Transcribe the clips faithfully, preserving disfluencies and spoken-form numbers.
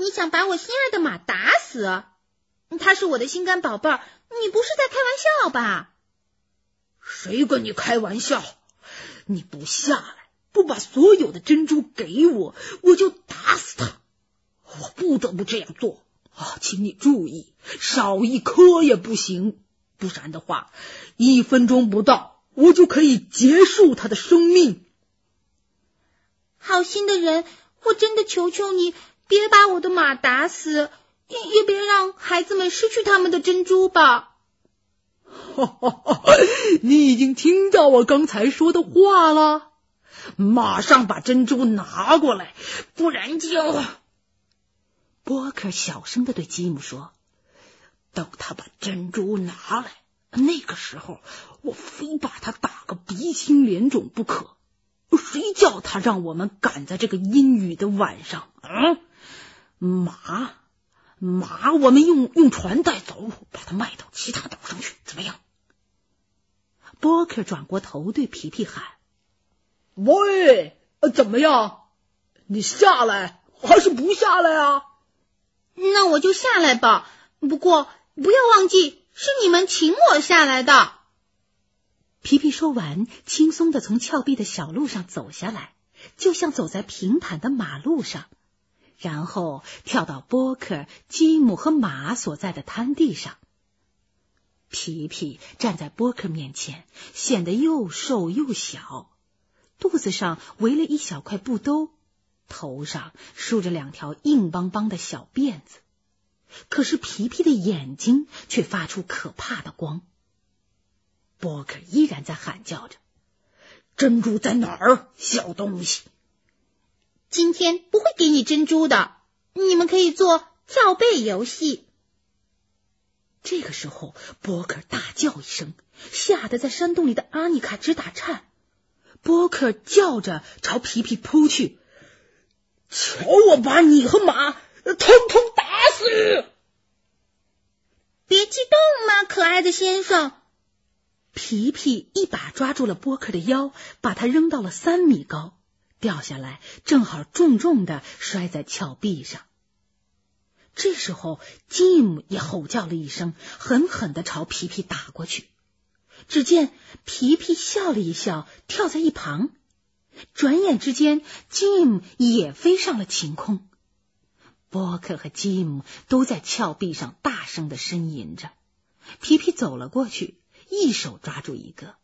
你想把我心爱的马打死？他是我的心肝宝贝儿，你不是在开玩笑吧？ 谁跟你开玩笑？你不下来，不把所有的珍珠给我，我就打死他。我不得不这样做啊！请你注意，少一颗也不行，不然的话，一分钟不到，我就可以结束他的生命。 好心的人，我真的求求你，别把我的马打死，也也别让孩子们失去他们的珍珠吧。 哈哈哈！你已经听到我刚才说的话了，马上把珍珠拿过来，不然就……波克小声地对吉姆说：“等他把珍珠拿来，那个时候我非把他打个鼻青脸肿不可。谁叫他让我们赶在这个阴雨的晚上？嗯，马，马，我们用用船带走，把它卖到其他岛上去，怎么样？”波克转过头对皮皮喊：“喂，怎么样？你下来还是不下来啊？”“ 那我就下来吧，不过不要忘记是你们请我下来的。” 皮皮说完，轻松地从峭壁的小路上走下来，就像走在平坦的马路上，然后跳到波克、吉姆和马所在的滩地上。皮皮站在波克面前，显得又瘦又小，肚子上围了一小块布兜，头上梳着两条硬邦邦的小辫子。可是皮皮的眼睛却发出可怕的光。波克依然在喊叫着：“珍珠在哪儿，小东西？”“ 今天不会给你珍珠的，你们可以做跳背游戏。” 这个时候，波克大叫一声，吓得在山洞里的阿妮卡直打颤。波克叫着朝皮皮扑去：“ 瞧我把你和马通通打死！”“ 别激动嘛，可爱的先生。” 皮皮一把抓住了波克的腰，把他扔到了三米高，掉下来正好重重地摔在峭壁上。这时候吉姆也吼叫了一声，狠狠地朝皮皮打过去。只见皮皮笑了一笑，跳在一旁。转眼之间，吉姆也飞上了晴空。波克和吉姆都在峭壁上大声地呻吟着。皮皮走了过去，一手抓住一个。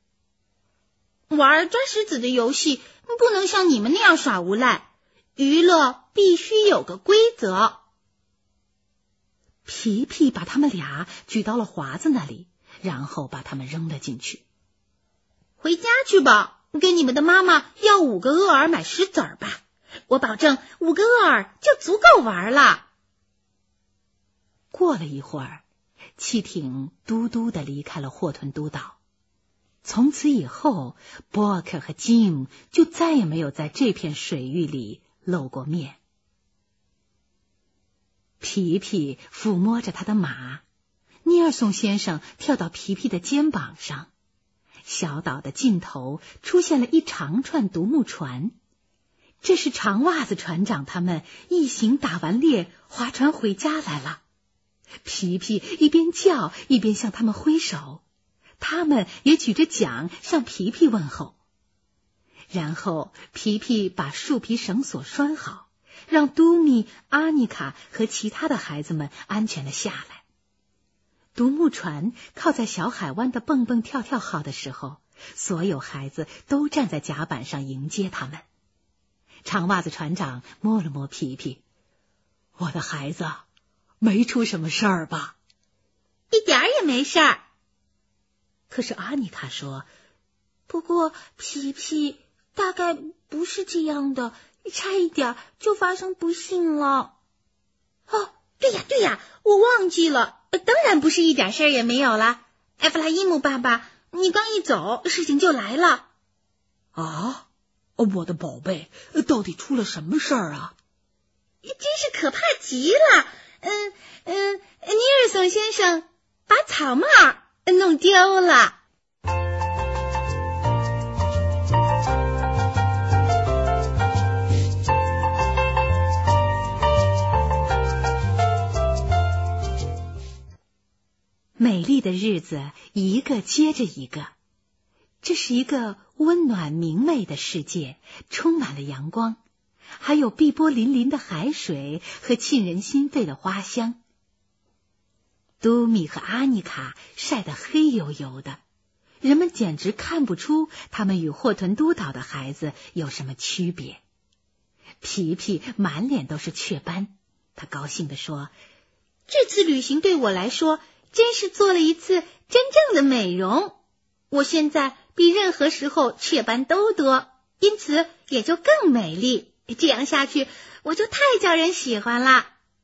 “玩抓石子的游戏不能像你们那样耍无赖，娱乐必须有个规则。” 皮皮把他们俩举到了华子那里，然后把他们扔了进去。 “回家去吧，跟你们的妈妈要五个厄尔买石子儿吧，我保证五个厄尔就足够玩了。” 过了一会儿，汽艇嘟嘟地离开了霍顿都岛。从此以后，波克和吉姆就再也没有在这片水域里露过面。皮皮抚摸着他的马，尼尔松先生跳到皮皮的肩膀上。小岛的尽头出现了一长串独木船，这是长袜子船长他们一行打完猎划船回家来了。皮皮一边叫一边向他们挥手，他们也举着桨向皮皮问候。然后皮皮把树皮绳索拴好，让嘟米、阿妮卡和其他的孩子们安全的下来。独木船靠在小海湾的蹦蹦跳跳号的时候，所有孩子都站在甲板上迎接他们。长袜子船长摸了摸皮皮：“我的孩子，没出什么事儿吧？”“ 一点儿也没事儿。” 可是阿妮卡说：“ 不过皮皮大概不是这样的，差一点就发生不幸了。”“哦，对呀对呀，我忘记了，当然不是一点事儿也没有啦。埃弗拉伊姆爸爸，你刚一走，事情就来了。”“ 啊，我的宝贝，到底出了什么事儿啊？”“ 真是可怕极了。嗯嗯，尼尔松先生把草帽弄丢了。” 的日子一个接着一个，这是一个温暖明媚的世界，充满了阳光，还有碧波粼粼的海水和沁人心肺的花香。都米和阿妮卡晒得黑黝黝的，人们简直看不出他们与霍屯都岛的孩子有什么区别。皮皮满脸都是雀斑，他高兴地说： 这次旅行对我来说真是做了一次真正的美容，我现在比任何时候雀斑都多，因此也就更美丽，这样下去我就太叫人喜欢了。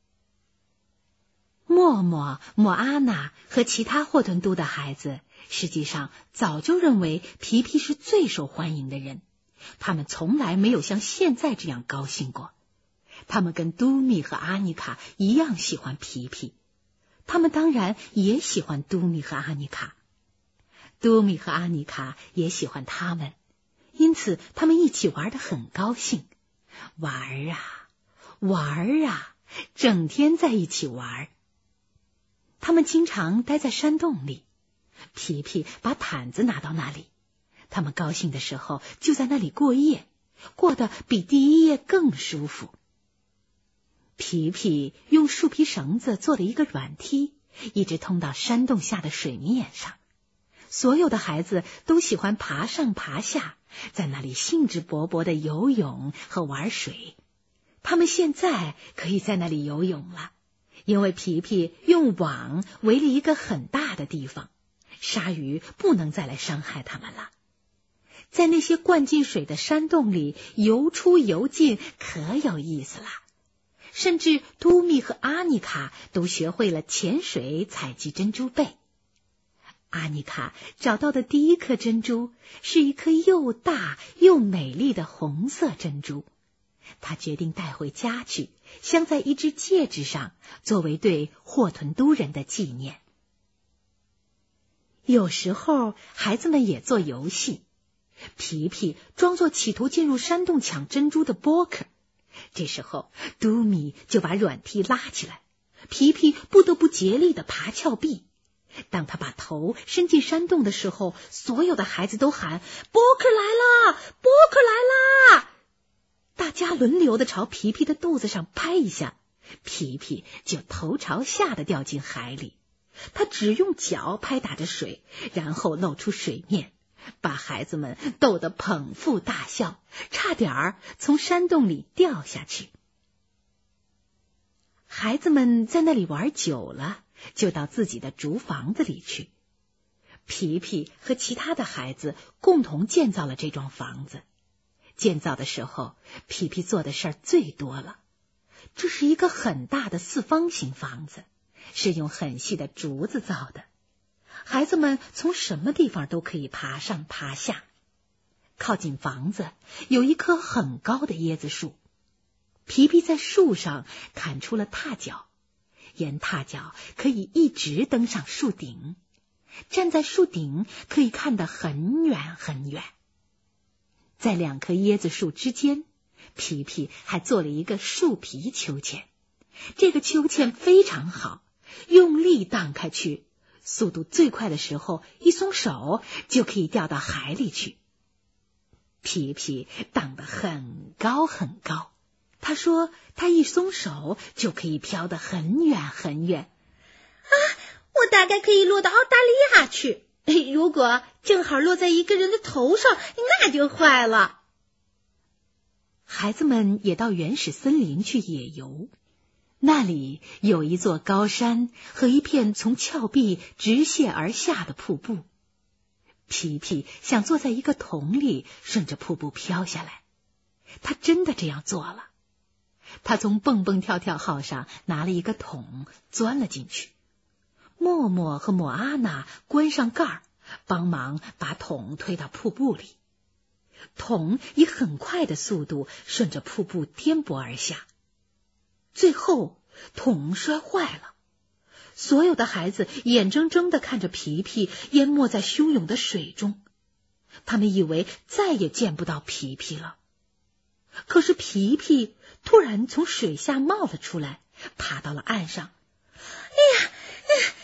默默、莫阿娜和其他霍屯都的孩子实际上早就认为皮皮是最受欢迎的人，他们从来没有像现在这样高兴过。他们跟都米和阿妮卡一样喜欢皮皮，他们当然也喜欢都米和阿妮卡。都米和阿妮卡也喜欢他们，因此他们一起玩得很高兴，玩啊玩啊，整天在一起玩。他们经常待在山洞里，皮皮把毯子拿到那里，他们高兴的时候就在那里过夜，过得比第一夜更舒服。皮皮用树皮绳子做了一个软梯，一直通到山洞下的水面上。所有的孩子都喜欢爬上爬下，在那里兴致勃勃地游泳和玩水。他们现在可以在那里游泳了，因为皮皮用网围了一个很大的地方，鲨鱼不能再来伤害他们了。在那些灌进水的山洞里游出游进可有意思了，甚至都米和阿妮卡都学会了潜水采集珍珠贝。阿妮卡找到的第一颗珍珠是一颗又大又美丽的红色珍珠，她决定带回家去，镶在一只戒指上，作为对霍屯都人的纪念。有时候孩子们也做游戏，皮皮装作企图进入山洞抢珍珠的波克，这时候都米就把软梯拉起来，皮皮不得不竭力地爬峭壁。当他把头伸进山洞的时候，所有的孩子都喊：波克来了，波克来啦！大家轮流地朝皮皮的肚子上拍一下，皮皮就头朝下地掉进海里。他只用脚拍打着水，然后露出水面，把孩子们逗得捧腹大笑，差点儿从山洞里掉下去。孩子们在那里玩久了，就到自己的竹房子里去。皮皮和其他的孩子共同建造了这幢房子。建造的时候，皮皮做的事儿最多了。这是一个很大的四方形房子，是用很细的竹子造的。孩子们从什么地方都可以爬上爬下。靠近房子有一棵很高的椰子树，皮皮在树上砍出了踏脚，沿踏脚可以一直登上树顶。站在树顶可以看得很远很远。在两棵椰子树之间，皮皮还做了一个树皮秋千。这个秋千非常好，用力荡开去，速度最快的时候，一松手就可以掉到海里去。皮皮荡得很高很高，他说他一松手就可以飘得很远很远。 啊，我大概可以落到澳大利亚去。如果正好落在一个人的头上，那就坏了。 孩子们也到原始森林去野游，那里有一座高山和一片从峭壁直泻而下的瀑布。皮皮想坐在一个桶里，顺着瀑布飘下来。他真的这样做了。他从蹦蹦跳跳号上拿了一个桶，钻了进去。默默和莫阿娜关上盖儿，帮忙把桶推到瀑布里。桶以很快的速度顺着瀑布颠簸而下，最后桶摔坏了。所有的孩子眼睁睁地看着皮皮淹没在汹涌的水中，他们以为再也见不到皮皮了。可是皮皮突然从水下冒了出来，爬到了岸上。 哎呀，哎呀，水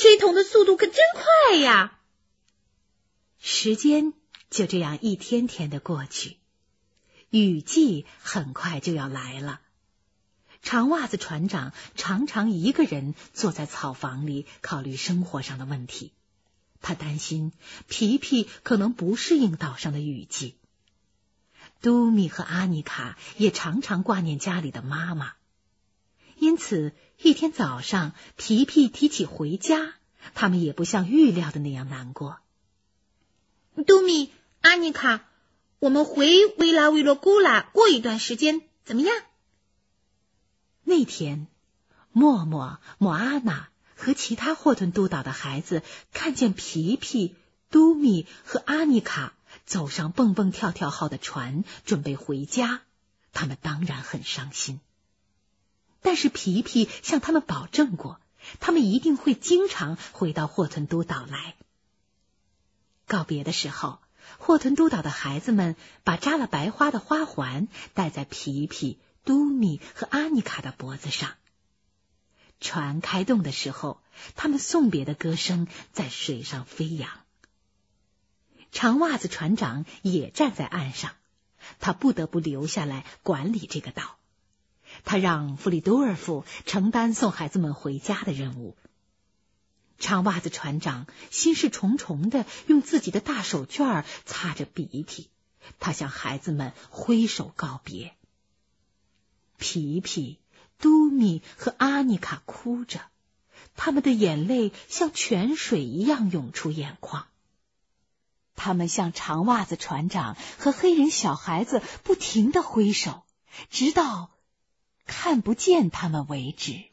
水桶的速度可真快呀！ 时间就这样一天天的过去，雨季很快就要来了。长袜子船长常常一个人坐在草房里考虑生活上的问题，他担心皮皮可能不适应岛上的雨季。嘟米和阿妮卡也常常挂念家里的妈妈，因此一天早上皮皮提起回家，他们也不像预料的那样难过。 嘟米、阿妮卡，我们回维拉维罗古拉过一段时间怎么样？ 那天，默默、莫阿娜和其他霍顿都岛的孩子看见皮皮、嘟米和阿妮卡走上蹦蹦跳跳号的船，准备回家，他们当然很伤心。但是皮皮向他们保证过，他们一定会经常回到霍顿都岛来。告别的时候，霍顿都岛的孩子们把扎了白花的花环戴在皮皮、嘟米和阿妮卡的脖子上。船开动的时候，他们送别的歌声在水上飞扬。长袜子船长也站在岸上，他不得不留下来管理这个岛。他让弗里多尔夫承担送孩子们回家的任务。长袜子船长心事重重地用自己的大手绢擦着鼻涕，他向孩子们挥手告别。皮皮、嘟米和阿妮卡哭着，他们的眼泪像泉水一样涌出眼眶。他们向长袜子船长和黑人小孩子不停地挥手，直到看不见他们为止。